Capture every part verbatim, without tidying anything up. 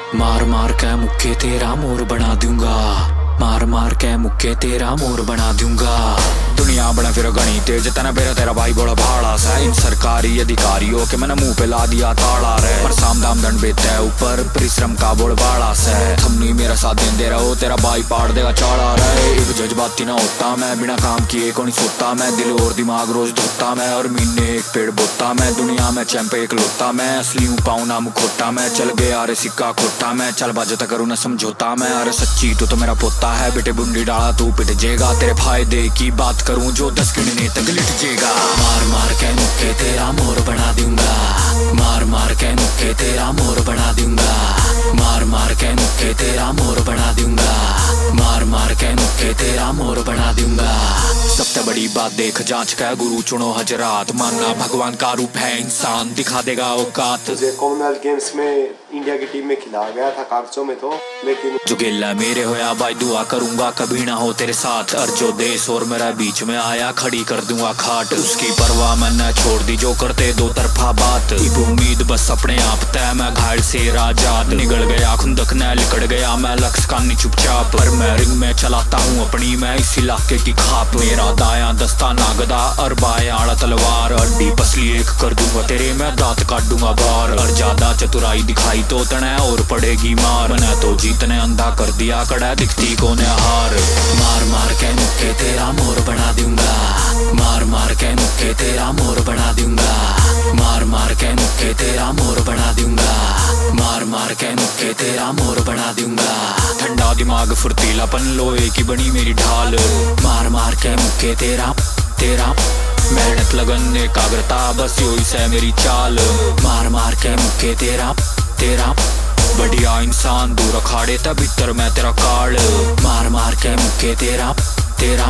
मार मार के मुक्के तेरा मोर बना दूंगा, मार मार के मुक्के तेरा मोर बना दूंगा। दुनिया बना फिर गणी तेज तना बेरा तेरा भाई बड़ा भाड़ा सा। इन सरकारी अधिकारियों के मैंने मुंह पे ला दिया ताला रे। पर साम दाम दंड बेते है ऊपर परिश्रम का बोल बाड़ा से। थमनी मेरा साथ दे रहा हो तेरा भाई पाड़ देगा चाड़ा रे। एक जज्बाती ना होता मैं, बिना काम किए को नहीं सोता मैं। दिल और दिमाग रोज धोता मैं, और महीने एक पेड़ बोता मैं। दुनिया में चैंप एक लोता मैं, असली हूँ पाऊँ ना मुखोटा मैं। चल गया अरे सिक्का खोटा मैं, चल बाजता करूँ ना समझौता मैं। अरे सच्ची तो, तो मेरा पोता है, बेटे बुंडी डाला तू पिट जेगा। तेरे फायदे की बात करूं जो दस गिनने तक लिट जेगा। मार मार के मुक्के तेरा मोर बना दूंगा, मार मार के मुक्के तेरा मोर बना दूंगा। मार मार के मुक्के तेरा मोर बना दूंगा, मार मार के मुक्के तेरा मोर बना दूंगा। सबसे बड़ी बात देख जांच का गुरु चुनो हजरात। मानना भगवान का रूप है इंसान, दिखा देगा औकात। मुझे कॉमनवेल्थ गेम्स में इंडिया की टीम में खिलाया गया था कागजों में तो, लेकिन जो गिल्ला मेरे होया भाई दुआ करूंगा कभी ना हो तेरे साथ। और जो देश और मेरा बीच में आया खड़ी कर दूंगा खाट। उसकी परवाह मैंने छोड़ दी जो करते दो तरफा बात। इब उम्मीद बस अपने आप तय, मैं घायल से राजात। निगल गया खुंदक न लिकड़ गया मैं लक्ष्य का नहीं चुपचाप। पर मैं रिंग में चलाता हूँ अपनी मैं इस इलाके की खाप। मेरा दाया दस्ता नागदा और बाया आड़ा तलवार। अड्डी पसली एक कर दूंगा तेरे मैं दांत काट दूंगा बार। और ज्यादा चतुराई दिखाई तो तने और पड़ेगी मार। मैंने तो जीतने अंधा कर दिया कड़ा दिखती कोने हार। मार मार के मुक्के तेरा मोर बना दूंगा, मार मार के मुक्के तेरा मोर बना दूंगा। मार मार के मुक्के तेरा मोर बना दूंगा, मार मार के मुक्के तेरा मोर बना दूंगा। ठंडा दिमाग फुर्तीलापन लोहे की बनी मेरी ढाल। मार मार के मुक्के तेरा तेरा मेहनत लगन एकाग्रता बस यो से मेरी चाल। मार मार के मुक्के तेरा तेरा बढ़िया इंसान दूर अखाड़े तब भीतर मैं तेरा काल। मार मार के मुक्के तेरा तेरा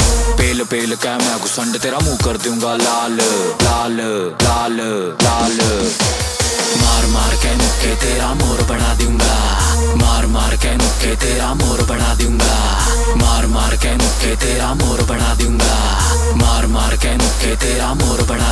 पेल पेल के मैं घुसंड तेरा मुंह कर दूंगा लाल लाल लाल लाल। मार मार के मुक्के तेरा मोर बना दूंगा, मार मार के मुक्के तेरा मोर बना दूंगा। मार मार के मुक्के तेरा मोर बना दूंगा, मार मार के मुक्के तेरा मोर बना